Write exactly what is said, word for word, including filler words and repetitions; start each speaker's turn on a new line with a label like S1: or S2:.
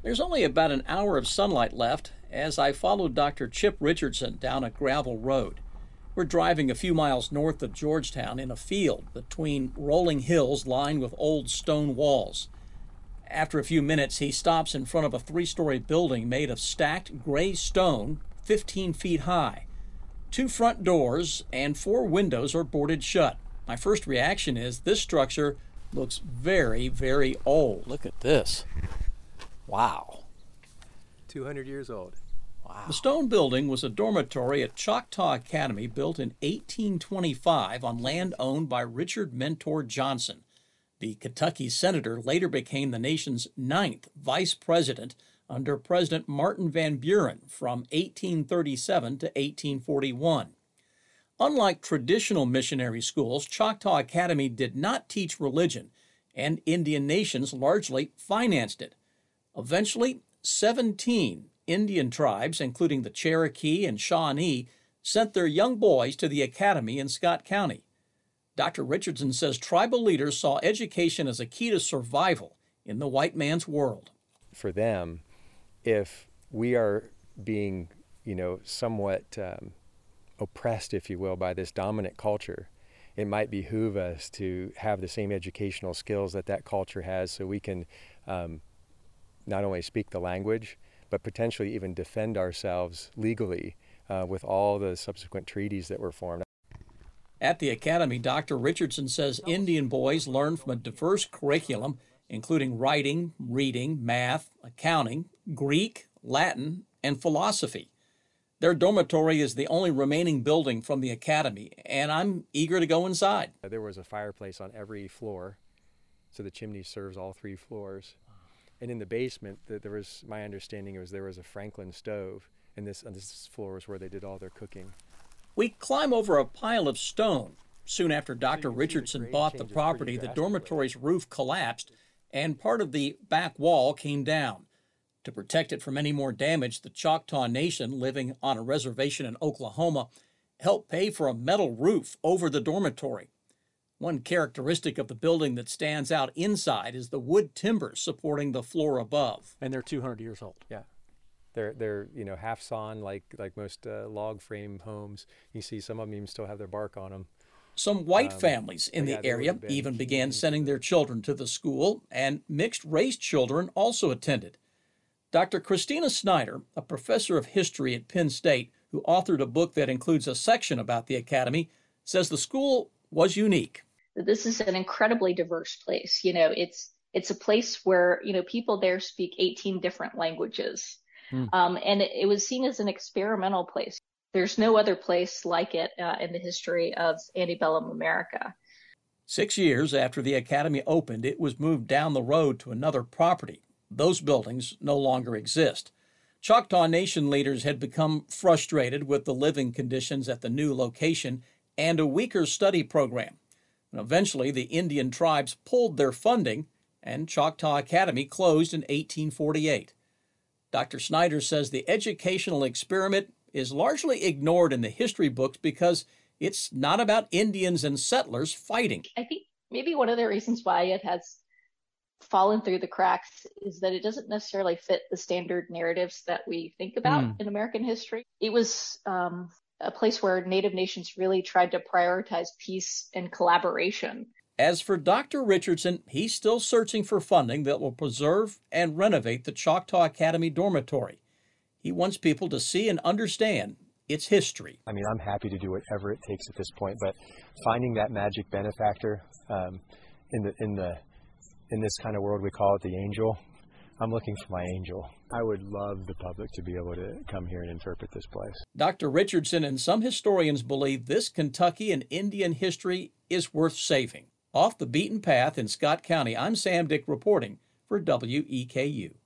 S1: There's only about an hour of sunlight left as I followed Doctor Chip Richardson down a gravel road. We're driving a few miles north of Georgetown in a field between rolling hills lined with old stone walls. After a few minutes, he stops in front of a three-story building made of stacked gray stone, fifteen feet high. Two front doors and four windows are boarded shut. My first reaction is this structure looks very, very old. Look at this. Wow.
S2: two hundred years old.
S1: Wow. The stone building was a dormitory at Choctaw Academy built in eighteen twenty-five on land owned by Richard Mentor Johnson. The Kentucky senator later became the nation's ninth vice president under President Martin Van Buren from eighteen thirty-seven to eighteen forty-one. Unlike traditional missionary schools, Choctaw Academy did not teach religion, and Indian nations largely financed it. Eventually, seventeen Indian tribes, including the Cherokee and Shawnee, sent their young boys to the academy in Scott County. Doctor Richardson says tribal leaders saw education as a key to survival in the white man's world.
S2: For them, if we are being, you know, somewhat um, oppressed, if you will, by this dominant culture, it might behoove us to have the same educational skills that that culture has so we can um, not only speak the language, but potentially even defend ourselves legally uh, with all the subsequent treaties that were formed.
S1: At the academy, Doctor Richardson says Indian boys learn from a diverse curriculum, including writing, reading, math, accounting, Greek, Latin, and philosophy. Their dormitory is the only remaining building from the academy, and I'm eager to go inside.
S2: There was a fireplace on every floor, so the chimney serves all three floors. And in the basement, there was, my understanding was there was a Franklin stove, and this, and this floor was where they did all their cooking.
S1: We climb over a pile of stone. Soon after Doctor Richardson bought the property, the dormitory's roof collapsed, and part of the back wall came down. To protect it from any more damage, the Choctaw Nation, living on a reservation in Oklahoma, helped pay for a metal roof over the dormitory. One characteristic of the building that stands out inside is the wood timbers supporting the floor above.
S3: And they're two hundred years old.
S2: Yeah. They're, they're you know, half sawn like, like most uh, log frame homes. You see some of them even still have their bark on them.
S1: Some white
S2: Um,
S1: families in
S2: yeah,
S1: the
S2: there
S1: area
S2: would've been
S1: even
S2: key
S1: began
S2: into
S1: sending
S2: the-
S1: their children to the school, and mixed-race children also attended. Doctor Christina Snyder, a professor of history at Penn State, who authored a book that includes a section about the academy, says the school was unique.
S4: This is an incredibly diverse place. You know, it's it's a place where, you know, people there speak eighteen different languages.
S3: Hmm.
S4: Um, and it, it was seen as an experimental place. There's no other place like it uh, in the history of antebellum America.
S1: Six years after the academy opened, it was moved down the road to another property. Those buildings no longer exist. Choctaw Nation leaders had become frustrated with the living conditions at the new location and a weaker study program. And eventually, the Indian tribes pulled their funding, and Choctaw Academy closed in eighteen forty-eight. Doctor Snyder says the educational experiment is largely ignored in the history books because it's not about Indians and settlers fighting.
S4: I think maybe one of the reasons why it has fallen through the cracks is that it doesn't necessarily fit the standard narratives that we think about
S3: Mm.
S4: in American history. It was um, a place where Native nations really tried to prioritize peace and collaboration.
S1: As for Doctor Richardson, he's still searching for funding that will preserve and renovate the Choctaw Academy dormitory. He wants people to see and understand its history.
S2: I mean, I'm happy to do whatever it takes at this point, but finding that magic benefactor um, in the in the in this kind of world, we call it the angel. I'm looking for my angel. I would love the public to be able to come here and interpret this place.
S1: Doctor Richardson and some historians believe this Kentucky and Indian history is worth saving. Off the beaten path in Scott County, I'm Sam Dick reporting for W E K U.